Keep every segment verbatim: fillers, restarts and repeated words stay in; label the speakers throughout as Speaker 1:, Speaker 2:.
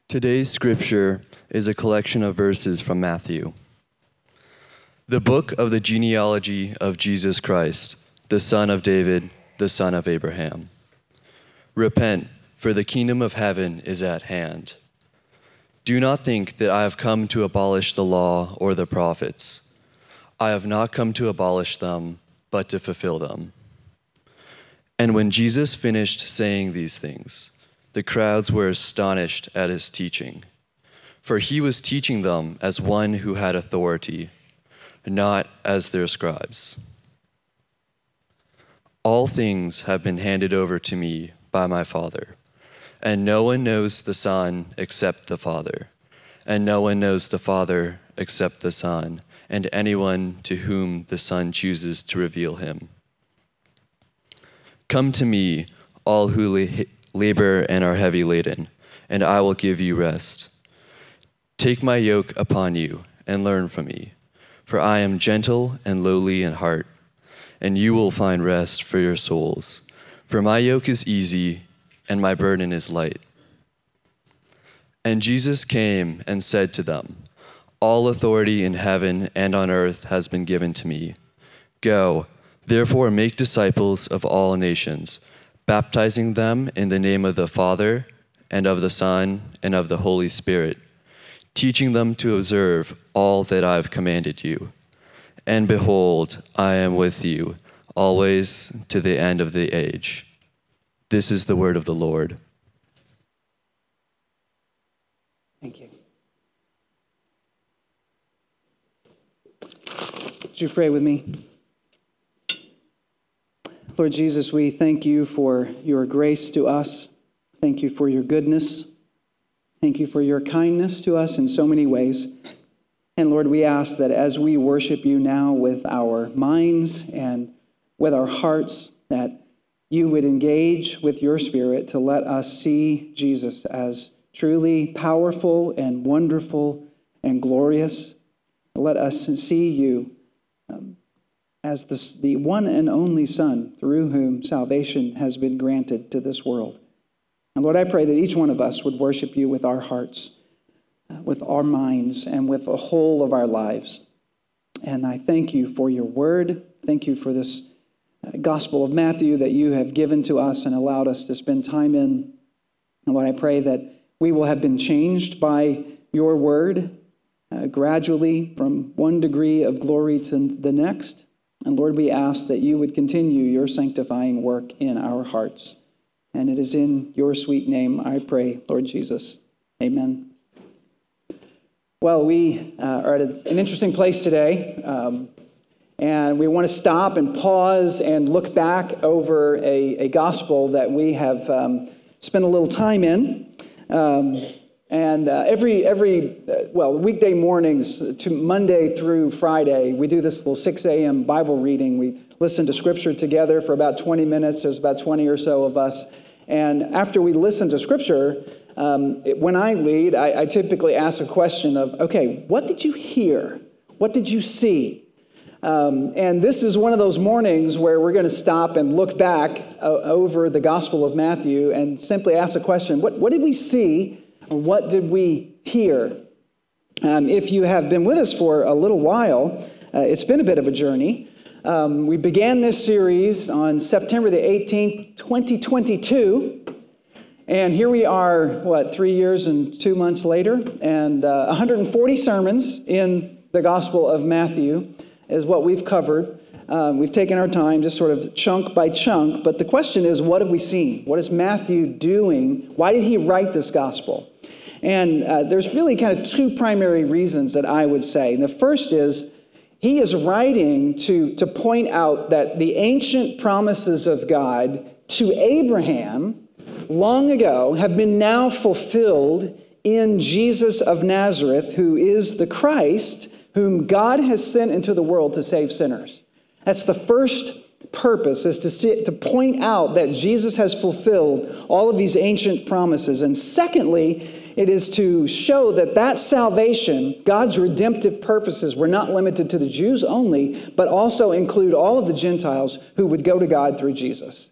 Speaker 1: Today's scripture is a collection of verses from Matthew. The book of the genealogy of Jesus Christ, the son of David, the son of Abraham. Repent, for the kingdom of heaven is at hand. Do not think that I have come to abolish the law or the prophets. I have not come to abolish them, but to fulfill them. And when Jesus finished saying these things, the crowds were astonished at his teaching, for he was teaching them as one who had authority, not as their scribes. All things have been handed over to me by my Father, and no one knows the Son except the Father, and no one knows the Father except the Son, and anyone to whom the Son chooses to reveal him. Come to me, all who la- labor and are heavy laden, and I will give you rest. Take my yoke upon you and learn from me, for I am gentle and lowly in heart, and you will find rest for your souls. For my yoke is easy and my burden is light. And Jesus came and said to them, all authority in heaven and on earth has been given to me. Go, therefore make disciples of all nations, baptizing them in the name of the Father and of the Son and of the Holy Spirit, teaching them to observe all that I have commanded you. And behold, I am with you always to the end of the age. This is the word of the Lord.
Speaker 2: Thank you. Would you pray with me? Lord Jesus, we thank you for your grace to us. Thank you for your goodness. Thank you for your kindness to us in so many ways. And Lord, we ask that as we worship you now with our minds and with our hearts, that you would engage with your Spirit to let us see Jesus as truly powerful and wonderful and glorious. Let us see you um, as the, the one and only Son through whom salvation has been granted to this world. And Lord, I pray that each one of us would worship you with our hearts, uh, with our minds, and with the whole of our lives. And I thank you for your word. Thank you for this uh, Gospel of Matthew that you have given to us and allowed us to spend time in. And Lord, I pray that we will have been changed by your word uh, gradually from one degree of glory to the next. And Lord, we ask that you would continue your sanctifying work in our hearts. And it is in your sweet name I pray, Lord Jesus. Amen. Well, we uh, are at a, an interesting place today. Um, and we want to stop and pause and look back over a, a gospel that we have um, spent a little time in. Um, and uh, every, every uh, well, weekday mornings to Monday through Friday, we do this little six a.m. Bible reading. We listen to Scripture together for about twenty minutes. There's about twenty or so of us. And after we listen to Scripture, um, it, when I lead, I, I typically ask a question of, okay, what did you hear? What did you see? Um, and this is one of those mornings where we're going to stop and look back uh, over the Gospel of Matthew and simply ask the question, what, what did we see? Or what did we hear? Um, if you have been with us for a little while, uh, it's been a bit of a journey. Um, we began this series on September the eighteenth, twenty twenty-two. And here we are, what, three years and two months later, and uh, one hundred forty sermons in the Gospel of Matthew is what we've covered. Um, we've taken our time just sort of chunk by chunk, but the question is, what have we seen? What is Matthew doing? Why did he write this gospel? And uh, there's really kind of two primary reasons that I would say. And the first is, he is writing to, to point out that the ancient promises of God to Abraham long ago have been now fulfilled in Jesus of Nazareth, who is the Christ, whom God has sent into the world to save sinners. That's the first purpose, is to see, to point out that Jesus has fulfilled all of these ancient promises. And secondly, it is to show that that salvation, God's redemptive purposes, were not limited to the Jews only, but also include all of the Gentiles who would go to God through Jesus.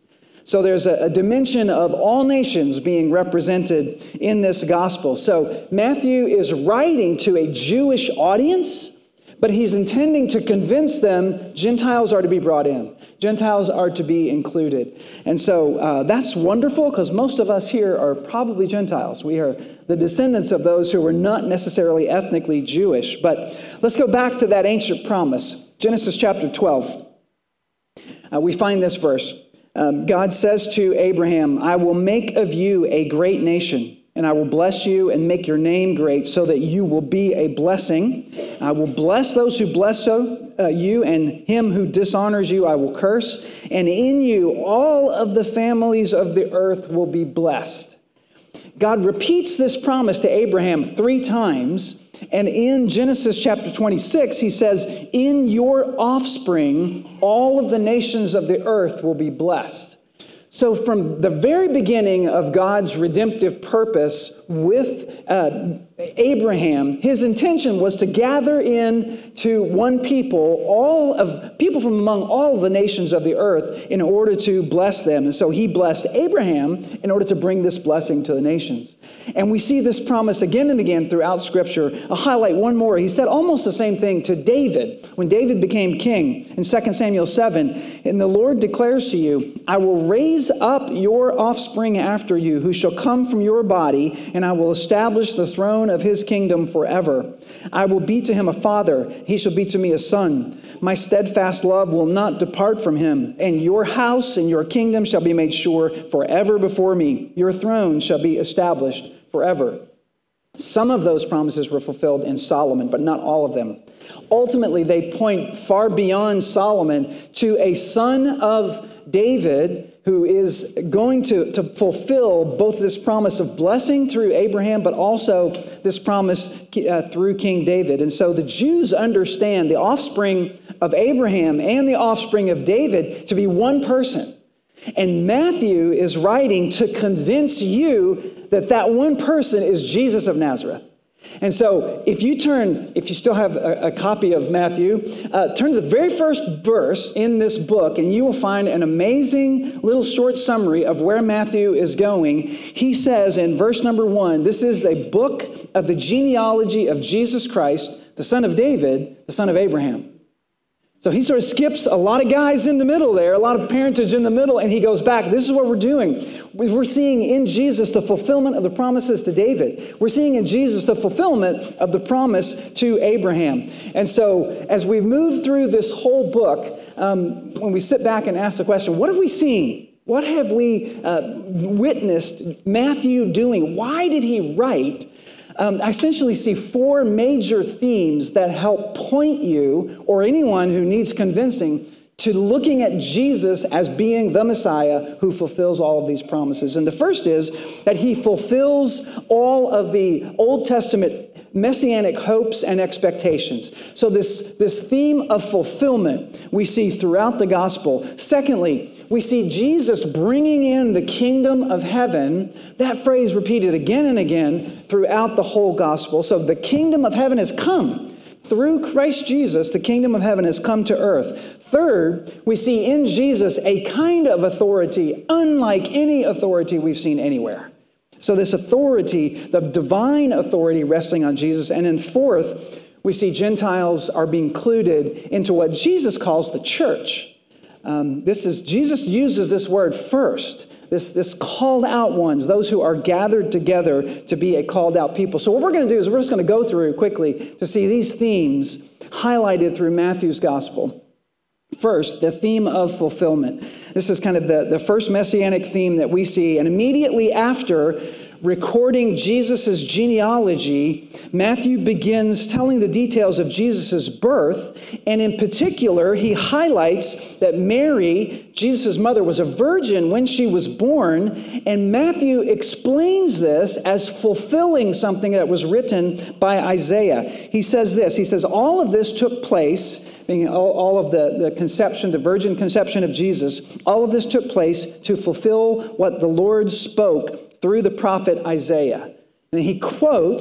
Speaker 2: So there's a, a dimension of all nations being represented in this gospel. So Matthew is writing to a Jewish audience, but he's intending to convince them Gentiles are to be brought in. Gentiles are to be included. And so uh, that's wonderful, because most of us here are probably Gentiles. We are the descendants of those who were not necessarily ethnically Jewish. But let's go back to that ancient promise. Genesis chapter twelve. Uh, we find this verse. Um, God says to Abraham, I will make of you a great nation, and I will bless you and make your name great so that you will be a blessing. I will bless those who bless so, uh, you, and him who dishonors you I will curse. And in you all of the families of the earth will be blessed. God repeats this promise to Abraham three times. And in Genesis chapter twenty-six, he says, in your offspring, all of the nations of the earth will be blessed. So from the very beginning of God's redemptive purpose with uh, Abraham, his intention was to gather in to one people, all of people from among all the nations of the earth, in order to bless them. And so he blessed Abraham in order to bring this blessing to the nations. And we see this promise again and again throughout Scripture. I'll highlight one more. He said almost the same thing to David when David became king in Second Samuel seven. And the Lord declares to you, I will raise up your offspring after you, who shall come from your body, and I will establish the throne of his kingdom forever. I will be to him a father, he shall be to me a son. My steadfast love will not depart from him, and your house and your kingdom shall be made sure forever before me. Your throne shall be established forever. Some of those promises were fulfilled in Solomon, but not all of them. Ultimately, they point far beyond Solomon to a son of David who is going to, to fulfill both this promise of blessing through Abraham, but also this promise uh, through King David. And so the Jews understand the offspring of Abraham and the offspring of David to be one person. And Matthew is writing to convince you that that one person is Jesus of Nazareth. And so if you turn, if you still have a, a copy of Matthew, uh, turn to the very first verse in this book, and you will find an amazing little short summary of where Matthew is going. He says in verse number one, this is a book of the genealogy of Jesus Christ, the son of David, the son of Abraham. So he sort of skips a lot of guys in the middle there, a lot of parentage in the middle, and he goes back. This is what we're doing. We're seeing in Jesus the fulfillment of the promises to David. We're seeing in Jesus the fulfillment of the promise to Abraham. And so as we move through this whole book, um, when we sit back and ask the question, what have we seen? What have we uh, witnessed Matthew doing? Why did he write? Um, I essentially see four major themes that help point you, or anyone who needs convincing, to looking at Jesus as being the Messiah who fulfills all of these promises. And the first is that he fulfills all of the Old Testament messianic hopes and expectations. So this, this theme of fulfillment we see throughout the gospel. Secondly, we see Jesus bringing in the kingdom of heaven. That phrase repeated again and again throughout the whole gospel. So the kingdom of heaven has come. Through Christ Jesus, the kingdom of heaven has come to earth. Third, we see in Jesus a kind of authority unlike any authority we've seen anywhere. So this authority, the divine authority resting on Jesus. And then fourth, we see Gentiles are being included into what Jesus calls the church. Um, this is Jesus uses this word first. This, this called out ones, those who are gathered together to be a called out people. So what we're going to do is we're just going to go through quickly to see these themes highlighted through Matthew's gospel. First, the theme of fulfillment. This is kind of the, the first messianic theme that we see. And immediately after recording Jesus' genealogy, Matthew begins telling the details of Jesus' birth. And in particular, he highlights that Mary, Jesus' mother, was a virgin when she was born. And Matthew explains this as fulfilling something that was written by Isaiah. He says this, he says, all of this took place, being all, all of the, the conception, the virgin conception of Jesus, all of this took place to fulfill what the Lord spoke through the prophet Isaiah. And he quotes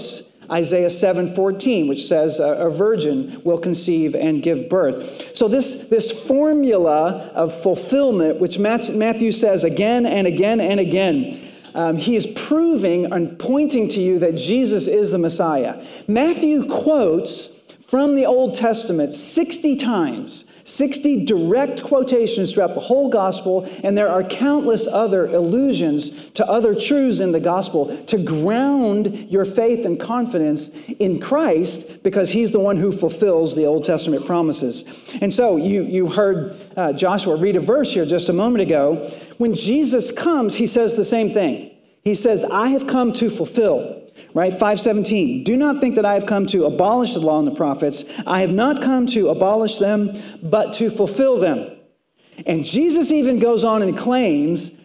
Speaker 2: Isaiah seven fourteen, which says a, a virgin will conceive and give birth. So this, this formula of fulfillment, which Matthew says again and again and again, um, he is proving and pointing to you that Jesus is the Messiah. Matthew quotes from the Old Testament sixty times, sixty direct quotations throughout the whole gospel, and there are countless other allusions to other truths in the gospel to ground your faith and confidence in Christ, because he's the one who fulfills the Old Testament promises. And so you, you heard uh, Joshua read a verse here just a moment ago. When Jesus comes, he says the same thing. He says, I have come to fulfill. Right, five seventeen, do not think that I have come to abolish the law and the prophets. I have not come to abolish them, but to fulfill them. And Jesus even goes on and claims,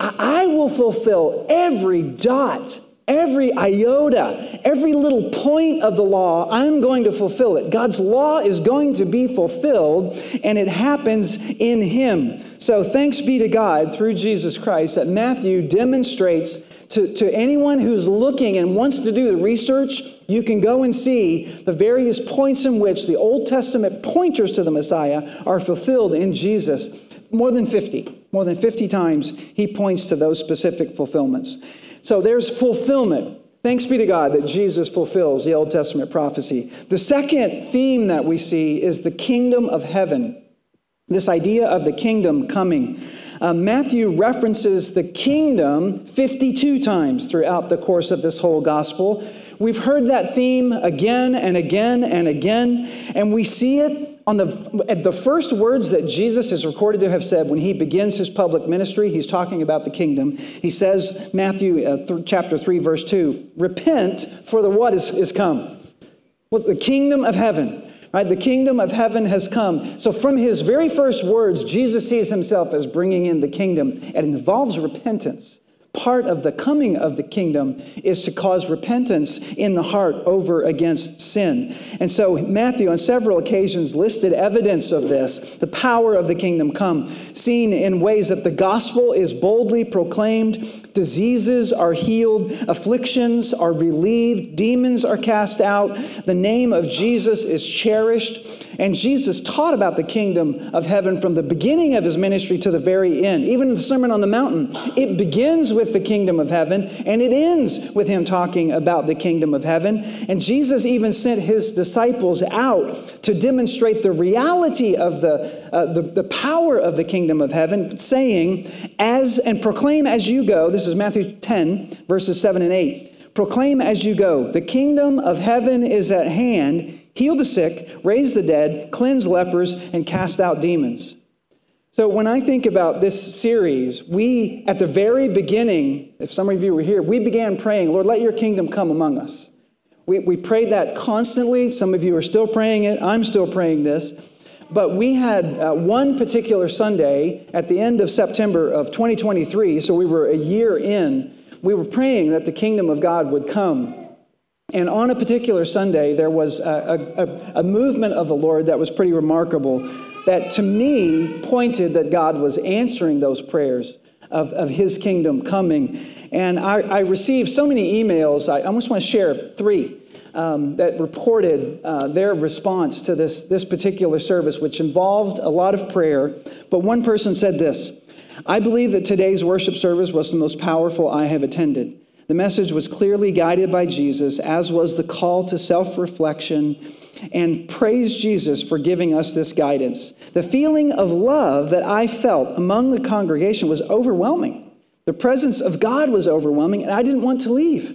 Speaker 2: I will fulfill every dot, every iota, every little point of the law. I'm going to fulfill it. God's law is going to be fulfilled, and it happens in him. So thanks be to God through Jesus Christ that Matthew demonstrates to, to anyone who's looking and wants to do the research, you can go and see the various points in which the Old Testament pointers to the Messiah are fulfilled in Jesus. More than fifty. More than fifty times he points to those specific fulfillments. So there's fulfillment. Thanks be to God that Jesus fulfills the Old Testament prophecy. The second theme that we see is the kingdom of heaven. This idea of the kingdom coming. Uh, Matthew references the kingdom fifty-two times throughout the course of this whole gospel. We've heard that theme again and again and again, and we see it on the, at the first words that Jesus is recorded to have said when he begins his public ministry. He's talking about the kingdom. He says, Matthew uh, th- chapter three, verse two, repent, for the what is, is come? Well, the kingdom of heaven. Right, the kingdom of heaven has come. So from his very first words, Jesus sees himself as bringing in the kingdom. It involves repentance. Part of the coming of the kingdom is to cause repentance in the heart over against sin. And so Matthew on several occasions listed evidence of this, the power of the kingdom come, seen in ways that the gospel is boldly proclaimed, diseases are healed, afflictions are relieved, demons are cast out, the name of Jesus is cherished. And Jesus taught about the kingdom of heaven from the beginning of his ministry to the very end. Even in the Sermon on the Mountain, it begins with the kingdom of heaven, and it ends with him talking about the kingdom of heaven. And Jesus even sent his disciples out to demonstrate the reality of the, uh, the, the power of the kingdom of heaven, saying, as and proclaim as you go, this is Matthew ten, verses seven and eight, proclaim as you go, the kingdom of heaven is at hand. Heal the sick, raise the dead, cleanse lepers, and cast out demons. So when I think about this series, we, at the very beginning, if some of you were here, we began praying, Lord, let your kingdom come among us. We, we prayed that constantly. Some of you are still praying it. I'm still praying this. But we had uh, one particular Sunday at the end of September of twenty twenty-three, so we were a year in, we were praying that the kingdom of God would come. And on a particular Sunday, there was a, a, a movement of the Lord that was pretty remarkable, that to me pointed that God was answering those prayers of, of his kingdom coming. And I, I received so many emails. I almost want to share three um, that reported uh, their response to this, this particular service, which involved a lot of prayer. But one person said this, I believe that today's worship service was the most powerful I have attended. The message was clearly guided by Jesus, as was the call to self-reflection, and praise Jesus for giving us this guidance. The feeling of love that I felt among the congregation was overwhelming. The presence of God was overwhelming, and I didn't want to leave.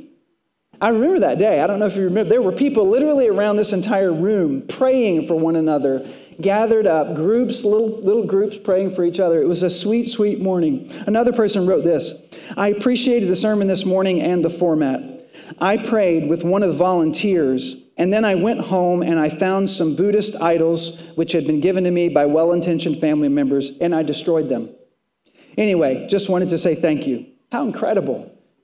Speaker 2: I remember that day. I don't know if you remember. There were people literally around this entire room praying for one another, gathered up, groups, little, little groups praying for each other. It was a sweet, sweet morning. Another person wrote this, I appreciated the sermon this morning and the format. I prayed with one of the volunteers, and then I went home and I found some Buddhist idols which had been given to me by well-intentioned family members, and I destroyed them. Anyway, just wanted to say thank you. How incredible.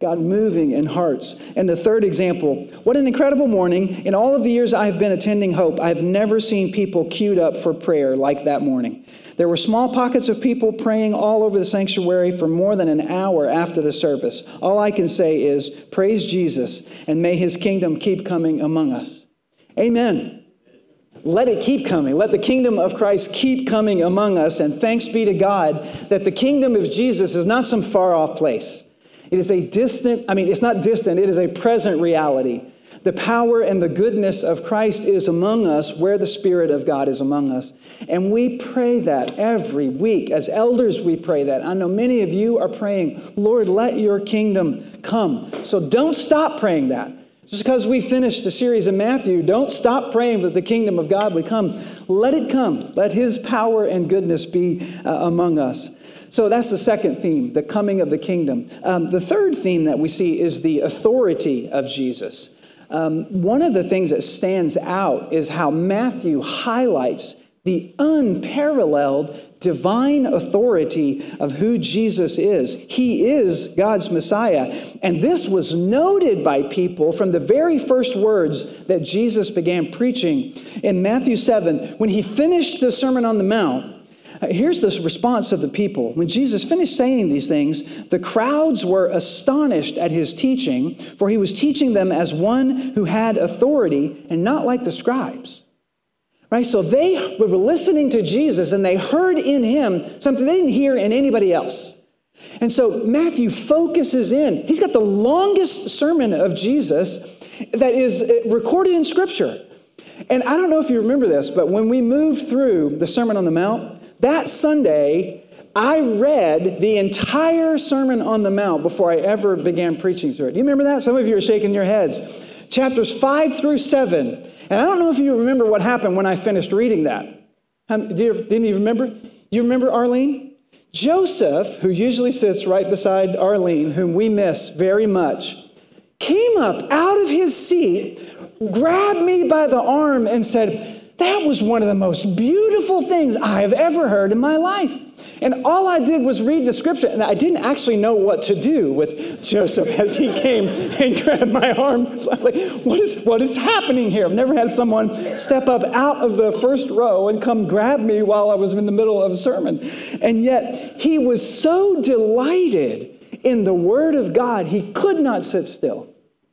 Speaker 2: God moving in hearts. And the third example, what an incredible morning. In all of the years I have been attending Hope, I have never seen people queued up for prayer like that morning. There were small pockets of people praying all over the sanctuary for more than an hour after the service. All I can say is, praise Jesus, and may his kingdom keep coming among us. Amen. Let it keep coming. Let the kingdom of Christ keep coming among us. And thanks be to God that the kingdom of Jesus is not some far off place. It is a distant, I mean, it's not distant, it is a present reality. The power and the goodness of Christ is among us where the Spirit of God is among us. And we pray that every week. As elders, we pray that. I know many of you are praying, Lord, let your kingdom come. So don't stop praying that. Just because we finished the series in Matthew, don't stop praying that the kingdom of God would come. Let it come. Let his power and goodness be uh, among us. So that's the second theme, the coming of the kingdom. Um, the third theme that we see is the authority of Jesus. Um, one of the things that stands out is how Matthew highlights the unparalleled divine authority of who Jesus is. He is God's Messiah. And this was noted by people from the very first words that Jesus began preaching in Matthew seven. When he finished the Sermon on the Mount, here's the response of the people. When Jesus finished saying these things, the crowds were astonished at his teaching, for he was teaching them as one who had authority and not like the scribes. Right? So they were listening to Jesus and they heard in him something they didn't hear in anybody else. And so Matthew focuses in. He's got the longest sermon of Jesus that is recorded in Scripture. And I don't know if you remember this, but when we moved through the Sermon on the Mount, that Sunday, I read the entire Sermon on the Mount before I ever began preaching through it. Do you remember that? Some of you are shaking your heads. Chapters five through seven. And I don't know if you remember what happened when I finished reading that. Um, do you, didn't you remember? You remember Arlene? Joseph, who usually sits right beside Arlene, whom we miss very much, came up out of his seat, grabbed me by the arm and said, that was one of the most beautiful things I have ever heard in my life. And all I did was read the scripture, and I didn't actually know what to do with Joseph as he came and grabbed my arm. I was like, what is, what is happening here? I've never had someone step up out of the first row and come grab me while I was in the middle of a sermon. And yet he was so delighted in the word of God, he could not sit still.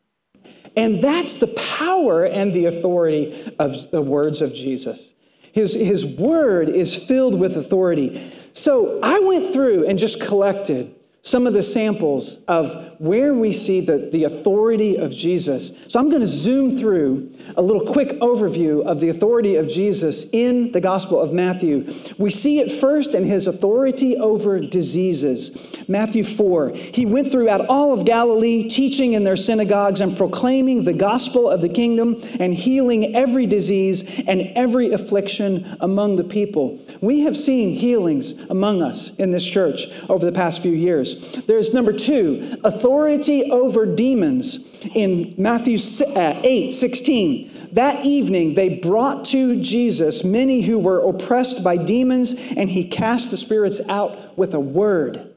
Speaker 2: And that's the power and the authority of the words of Jesus. His, his word is filled with authority. So I went through and just collected some of the samples of where we see the, the authority of Jesus. So I'm going to zoom through a little quick overview of the authority of Jesus in the Gospel of Matthew. We see it first in his authority over diseases. Matthew four, he went throughout all of Galilee, teaching in their synagogues and proclaiming the gospel of the kingdom and healing every disease and every affliction among the people. We have seen healings among us in this church over the past few years. There's number two, authority over demons in Matthew eight sixteen. That evening, they brought to Jesus many who were oppressed by demons, and he cast the spirits out with a word.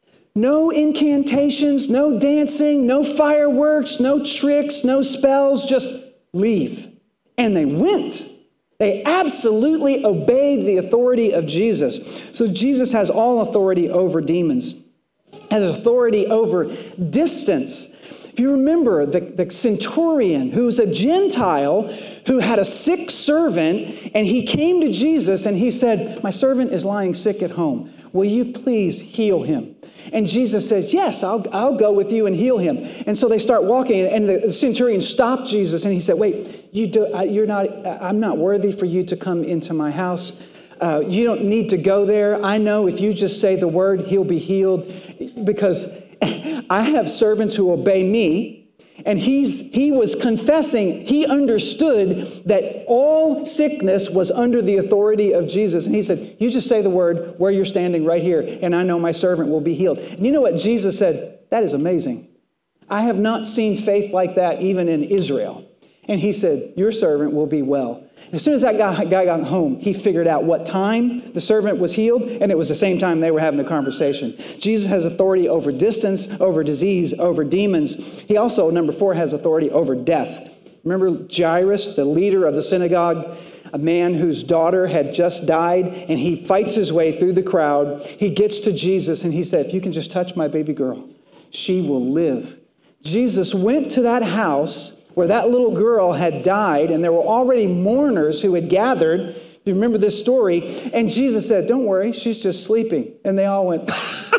Speaker 2: No incantations, no dancing, no fireworks, no tricks, no spells, just leave. And they went. They absolutely obeyed the authority of Jesus. So Jesus has all authority over demons. Has authority over distance. If you remember the, the centurion who was a Gentile who had a sick servant, and he came to Jesus and he said, my servant is lying sick at home. Will you please heal him? And Jesus says, yes, I'll, I'll go with you and heal him. And so they start walking, and the centurion stopped Jesus and he said, wait, you do, you're not, I'm not worthy for you to come into my house. Uh, you don't need to go there. I know if you just say the word, he'll be healed, because I have servants who obey me. And he's he was confessing, he understood that all sickness was under the authority of Jesus. And he said, you just say the word where you're standing right here, and I know my servant will be healed. And you know what Jesus said? That is amazing. I have not seen faith like that even in Israel. And he said, your servant will be well. As soon as that guy, guy got home, he figured out what time the servant was healed, and it was the same time they were having a conversation. Jesus has authority over distance, over disease, over demons. He also, number four, has authority over death. Remember Jairus, the leader of the synagogue, a man whose daughter had just died, and he fights his way through the crowd. He gets to Jesus, and he said, if you can just touch my baby girl, she will live. Jesus went to that house where that little girl had died, and there were already mourners who had gathered. If you remember this story, and Jesus said, don't worry, she's just sleeping. And they all went,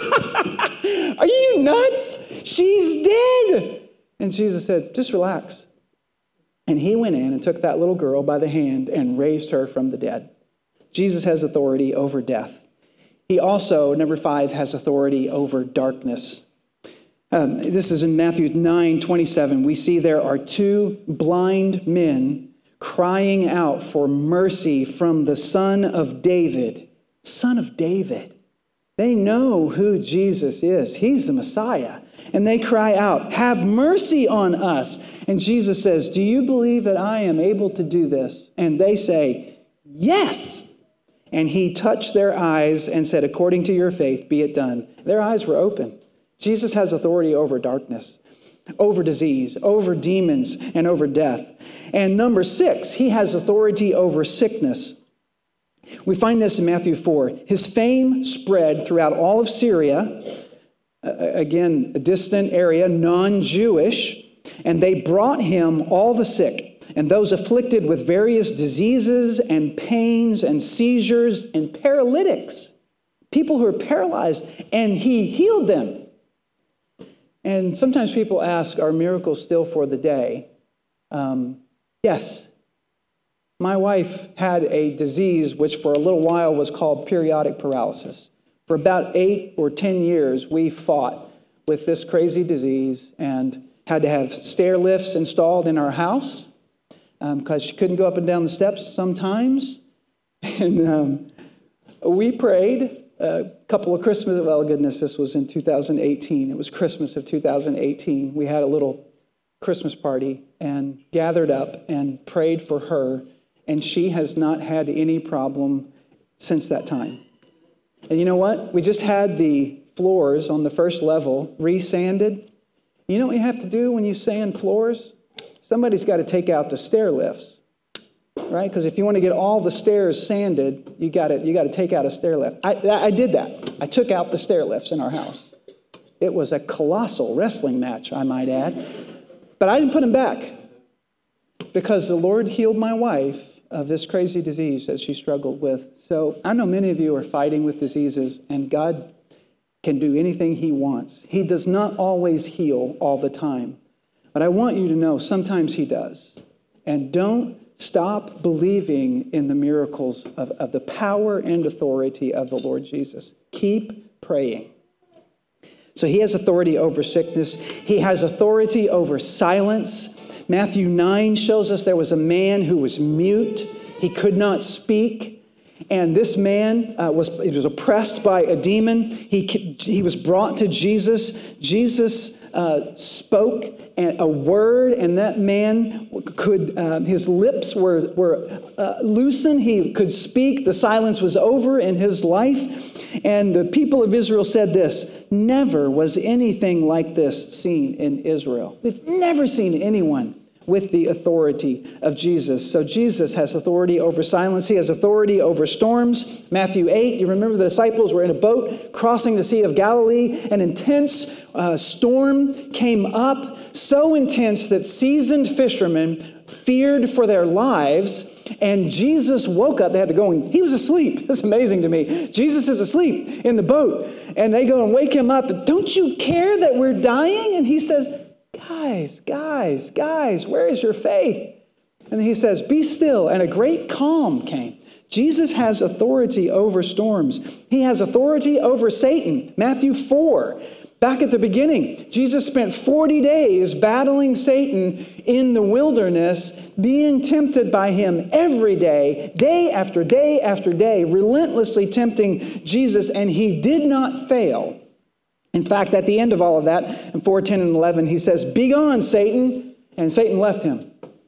Speaker 2: are you nuts? She's dead. And Jesus said, just relax. And he went in and took that little girl by the hand and raised her from the dead. Jesus has authority over death. He also, number five, has authority over darkness. Um, this is in Matthew nine twenty-seven. We see there are two blind men crying out for mercy from the Son of David. Son of David. They know who Jesus is. He's the Messiah. And they cry out, have mercy on us. And Jesus says, do you believe that I am able to do this? And they say, yes. And he touched their eyes and said, according to your faith, be it done. Their eyes were open. Jesus has authority over darkness, over disease, over demons, and over death. And number six, he has authority over sickness. We find this in Matthew four. His fame spread throughout all of Syria, again, a distant area, non-Jewish, and they brought him all the sick and those afflicted with various diseases and pains and seizures and paralytics, people who are paralyzed, and he healed them. And sometimes people ask, are miracles still for the day? Um, yes. My wife had a disease which for a little while was called periodic paralysis. For about eight or ten years, we fought with this crazy disease and had to have stair lifts installed in our house because um, she couldn't go up and down the steps sometimes. And um, we prayed. A couple of Christmas, well, goodness, this was in two thousand eighteen. It was Christmas of two thousand eighteen. We had a little Christmas party and gathered up and prayed for her, and she has not had any problem since that time. And you know what? We just had the floors on the first level re-sanded. You know what you have to do when you sand floors? Somebody's got to take out the stair lifts. Right? Because if you want to get all the stairs sanded, you got to you got to take out a stair lift. I, I did that. I took out the stair lifts in our house. It was a colossal wrestling match, I might add. But I didn't put them back because the Lord healed my wife of this crazy disease that she struggled with. So I know many of you are fighting with diseases, and God can do anything he wants. He does not always heal all the time. But I want you to know sometimes he does. And don't stop believing in the miracles of, of the power and authority of the Lord Jesus. Keep praying. So he has authority over sickness. He has authority over silence. Matthew nine shows us there was a man who was mute. He could not speak. And this man uh, was, he was oppressed by a demon. He, he was brought to Jesus. Jesus uh, spoke a word, and that man could, uh, his lips were, were uh, loosened. He could speak. The silence was over in his life. And the people of Israel said this, never was anything like this seen in Israel. We've never seen anyone with the authority of Jesus. So Jesus has authority over silence. He has authority over storms. Matthew eight, you remember the disciples were in a boat crossing the Sea of Galilee. An intense uh, storm came up, so intense that seasoned fishermen feared for their lives. And Jesus woke up. They had to go, and he was asleep. It's amazing to me. Jesus is asleep in the boat. And they go and wake him up. Don't you care that we're dying? And he says, Guys, guys, guys, where is your faith? And he says, be still. And a great calm came. Jesus has authority over storms. He has authority over Satan. Matthew four, back at the beginning, Jesus spent forty days battling Satan in the wilderness, being tempted by him every day, day after day after day, relentlessly tempting Jesus, and he did not fail. In fact, at the end of all of that, in four, ten, and eleven, he says, be gone, Satan. And Satan left him.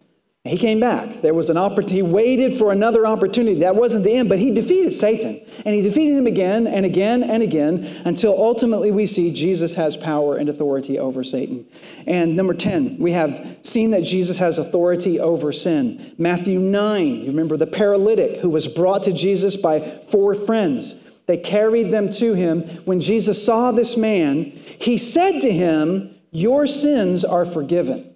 Speaker 2: He came back. There was an opportunity. He waited for another opportunity. That wasn't the end, but he defeated Satan. And he defeated him again and again and again until ultimately we see Jesus has power and authority over Satan. And number ten, we have seen that Jesus has authority over sin. Matthew nine, you remember the paralytic who was brought to Jesus by four friends. They carried them to him. When Jesus saw this man, he said to him, "Your sins are forgiven."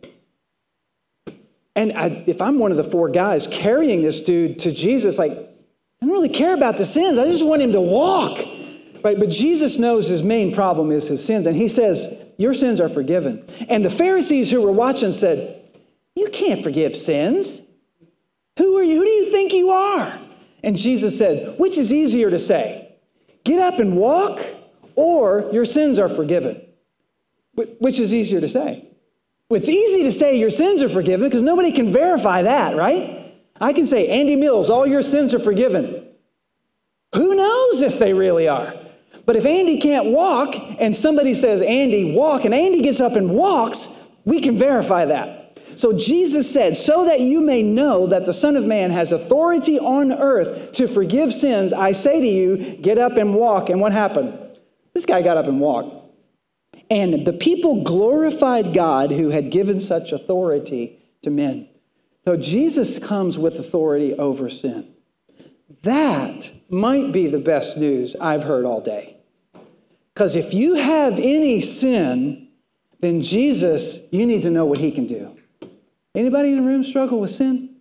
Speaker 2: And I, if I'm one of the four guys carrying this dude to Jesus, like, I don't really care about the sins. I just want him to walk. Right? But Jesus knows his main problem is his sins. And he says, your sins are forgiven. And the Pharisees who were watching said, you can't forgive sins. Who are you? Who do you think you are? And Jesus said, which is easier to say? Get up and walk, or your sins are forgiven? Which is easier to say? Well, it's easy to say your sins are forgiven because nobody can verify that, right? I can say, Andy Mills, all your sins are forgiven. Who knows if they really are? But if Andy can't walk and somebody says, Andy, walk, and Andy gets up and walks, we can verify that. So Jesus said, so that you may know that the Son of Man has authority on earth to forgive sins, I say to you, get up and walk. And what happened? This guy got up and walked. And the people glorified God who had given such authority to men. So Jesus comes with authority over sin. That might be the best news I've heard all day. Because if you have any sin, then Jesus, you need to know what he can do. Anybody in the room struggle with sin?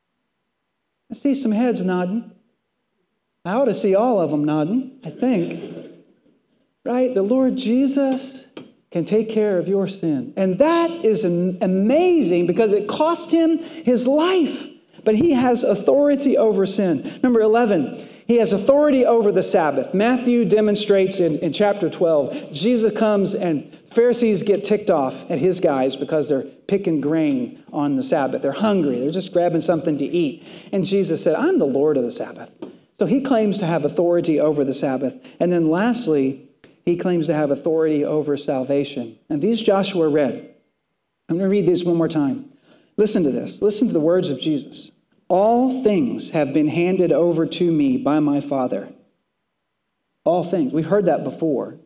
Speaker 2: I see some heads nodding. I ought to see all of them nodding, I think. Right? The Lord Jesus can take care of your sin. And that is amazing because it cost him his life. But he has authority over sin. Number eleven, he has authority over the Sabbath. Matthew demonstrates in, in chapter twelve, Jesus comes and Pharisees get ticked off at his guys because they're picking grain on the Sabbath. They're hungry. They're just grabbing something to eat. And Jesus said, I'm the Lord of the Sabbath. So he claims to have authority over the Sabbath. And then lastly, he claims to have authority over salvation. And these Joshua read. I'm going to read this one more time. Listen to this. Listen to the words of Jesus. All things have been handed over to me by my Father. All things. We've heard that before.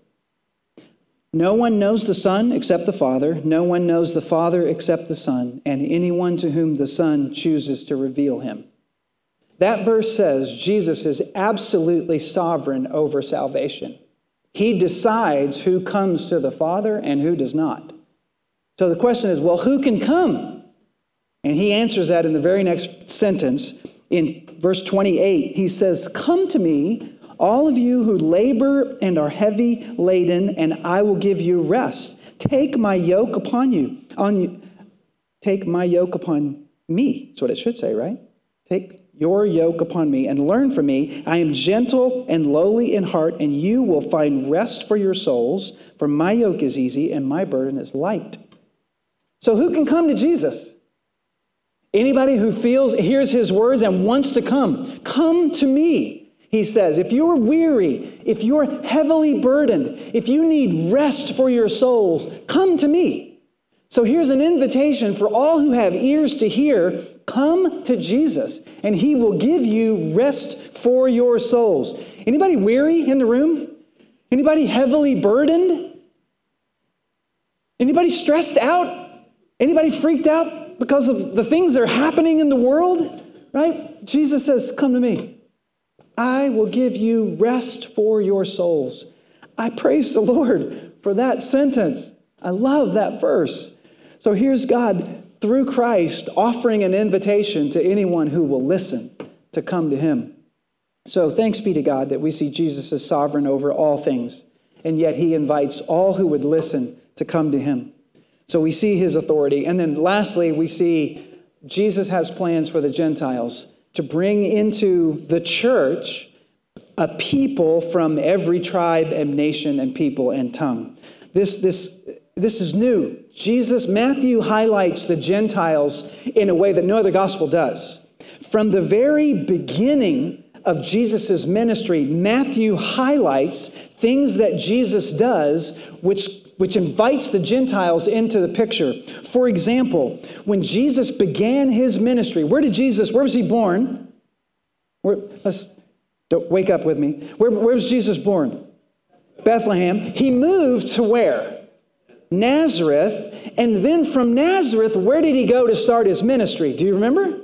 Speaker 2: No one knows the Son except the Father. No one knows the Father except the Son, and anyone to whom the Son chooses to reveal him. That verse says Jesus is absolutely sovereign over salvation. He decides who comes to the Father and who does not. So the question is, well, who can come? And he answers that in the very next sentence. In verse twenty-eight, he says, come to me, all of you who labor and are heavy laden, and I will give you rest. Take my yoke upon you. On you. Take my yoke upon me. That's what it should say, right? Take your yoke upon me and learn from me. I am gentle and lowly in heart, and you will find rest for your souls. For my yoke is easy and my burden is light. So who can come to Jesus? Anybody who feels, hears his words and wants to come. Come to me, he says. If you're weary, if you're heavily burdened, if you need rest for your souls, come to me. So here's an invitation for all who have ears to hear. Come to Jesus, and he will give you rest for your souls. Anybody weary in the room? Anybody heavily burdened? Anybody stressed out? Anybody freaked out because of the things that are happening in the world? Right? Jesus says, come to me. I will give you rest for your souls. I praise the Lord for that sentence. I love that verse. So here's God, through Christ, offering an invitation to anyone who will listen to come to him. So thanks be to God that we see Jesus as sovereign over all things, and yet he invites all who would listen to come to him. So we see his authority. And then lastly, we see Jesus has plans for the Gentiles to bring into the church a people from every tribe and nation and people and tongue. This, this, this is new. Jesus, Matthew highlights the Gentiles in a way that no other gospel does. From the very beginning of Jesus' ministry, Matthew highlights things that Jesus does which which invites the Gentiles into the picture. For example, when Jesus began his ministry, where did Jesus, where was he born? Where, let's don't wake up with me. Where, where was Jesus born? Bethlehem. He moved to where? Nazareth. And then from Nazareth, where did he go to start his ministry? Do you remember?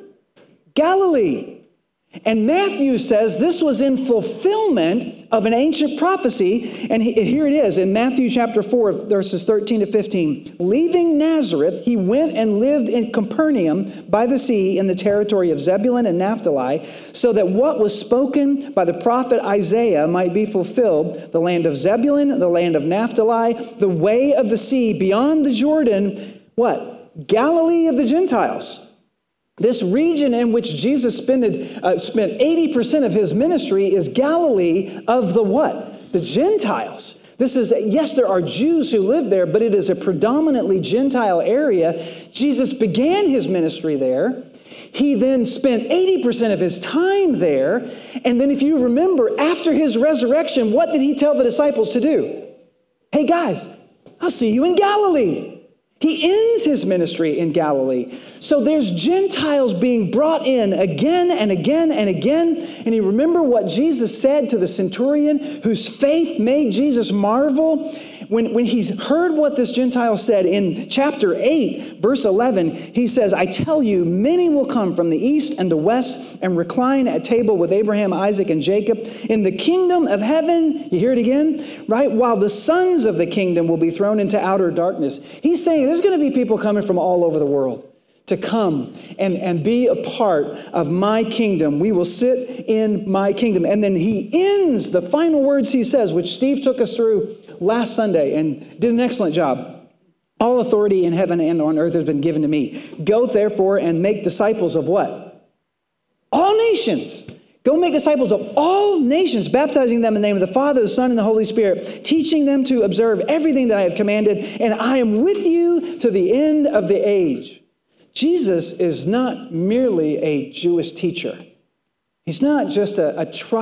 Speaker 2: Galilee. And Matthew says this was in fulfillment of an ancient prophecy. And he, here it is in Matthew chapter four, verses thirteen to fifteen. Leaving Nazareth, he went and lived in Capernaum by the sea in the territory of Zebulun and Naphtali, so that what was spoken by the prophet Isaiah might be fulfilled. The land of Zebulun, the land of Naphtali, the way of the sea beyond the Jordan. What? Galilee of the Gentiles. This region in which Jesus spent, uh, spent eighty percent of his ministry is Galilee of the what? The Gentiles. This is, yes, there are Jews who live there, but it is a predominantly Gentile area. Jesus began his ministry there. He then spent eighty percent of his time there. And then if you remember, after his resurrection, what did he tell the disciples to do? Hey guys, I'll see you in Galilee. He ends his ministry in Galilee. So there's Gentiles being brought in again and again and again. And you remember what Jesus said to the centurion whose faith made Jesus marvel? When, when he's heard what this Gentile said in chapter eight, verse eleven, he says, I tell you, many will come from the east and the west and recline at table with Abraham, Isaac, and Jacob in the kingdom of heaven. You hear it again, right? While the sons of the kingdom will be thrown into outer darkness. He's saying there's going to be people coming from all over the world to come and, and be a part of my kingdom. We will sit in my kingdom. And then he ends the final words he says, which Steve took us through last Sunday and did an excellent job. All authority in heaven and on earth has been given to me. Go therefore and make disciples of what? All nations. Go make disciples of all nations, baptizing them in the name of the Father, the Son, and the Holy Spirit, teaching them to observe everything that I have commanded, and I am with you to the end of the age. Jesus is not merely a Jewish teacher. He's not just a, a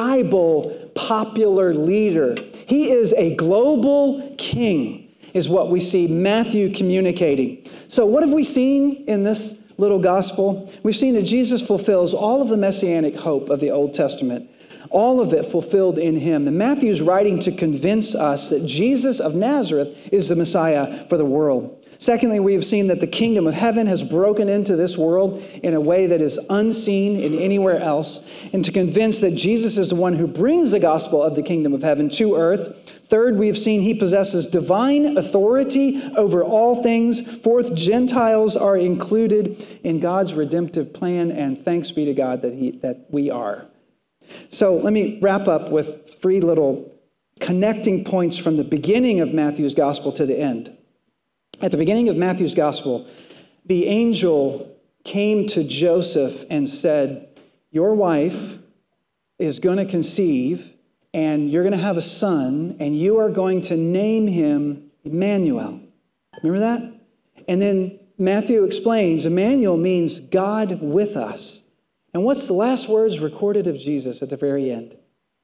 Speaker 2: tribal popular leader. He is a global king, is what we see Matthew communicating. So what have we seen in this little gospel? We've seen that Jesus fulfills all of the messianic hope of the Old Testament, all of it fulfilled in him. And Matthew's writing to convince us that Jesus of Nazareth is the Messiah for the world. Secondly, we have seen that the kingdom of heaven has broken into this world in a way that is unseen in anywhere else, and to convince that Jesus is the one who brings the gospel of the kingdom of heaven to earth. Third, we have seen he possesses divine authority over all things. Fourth, Gentiles are included in God's redemptive plan, and thanks be to God that he that we are. So let me wrap up with three little connecting points from the beginning of Matthew's gospel to the end. At the beginning of Matthew's gospel, the angel came to Joseph and said, your wife is going to conceive, and you're going to have a son, and you are going to name him Emmanuel. Remember that? And then Matthew explains, Emmanuel means God with us. And what's the last words recorded of Jesus at the very end?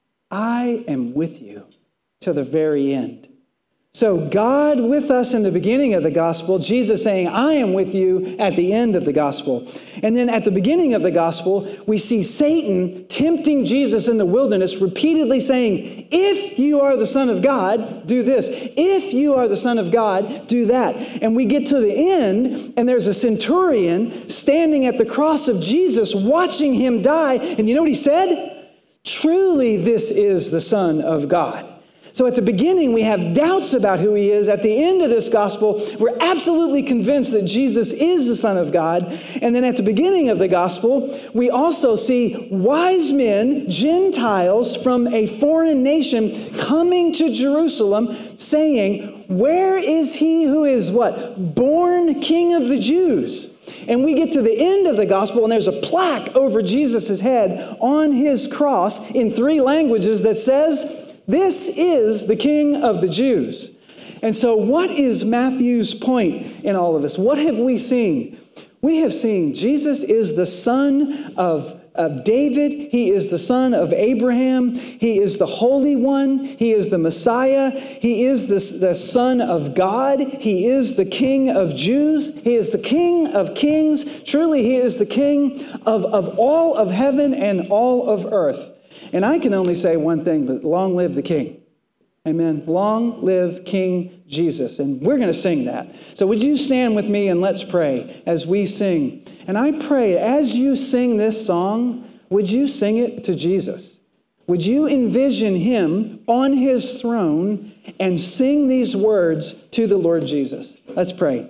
Speaker 2: I am with you to the very end. So God with us in the beginning of the gospel, Jesus saying, I am with you at the end of the gospel. And then at the beginning of the gospel, we see Satan tempting Jesus in the wilderness, repeatedly saying, if you are the Son of God, do this. If you are the Son of God, do that. And we get to the end, and there's a centurion standing at the cross of Jesus, watching him die. And you know what he said? Truly, this is the Son of God. So at the beginning, we have doubts about who he is. At the end of this gospel, we're absolutely convinced that Jesus is the Son of God. And then at the beginning of the gospel, we also see wise men, Gentiles from a foreign nation coming to Jerusalem saying, where is he who is what? Born King of the Jews. And we get to the end of the gospel, and there's a plaque over Jesus' head on his cross in three languages that says, this is the King of the Jews. And so what is Matthew's point in all of this? What have we seen? We have seen Jesus is the Son of of David. He is the son of Abraham. He is the Holy One. He is the Messiah. He is the, the Son of God. He is the King of Jews. He is the King of kings. Truly, he is the King of, of all of heaven and all of earth. And I can only say one thing, but long live the King. Amen. Long live King Jesus. And we're going to sing that. So would you stand with me and let's pray as we sing. And I pray as you sing this song, would you sing it to Jesus? Would you envision him on his throne and sing these words to the Lord Jesus? Let's pray.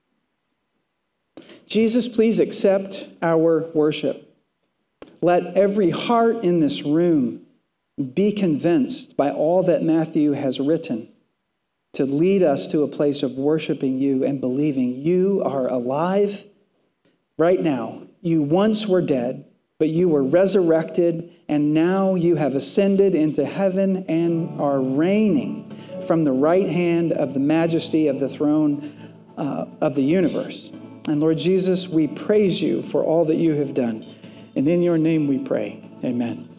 Speaker 2: Jesus, please accept our worship. Let every heart in this room be convinced by all that Matthew has written to lead us to a place of worshiping you and believing you are alive right now. You once were dead, but you were resurrected, and now you have ascended into heaven and are reigning from the right hand of the majesty of the throne uh, of the universe. And Lord Jesus, we praise you for all that you have done. And in your name we pray. Amen.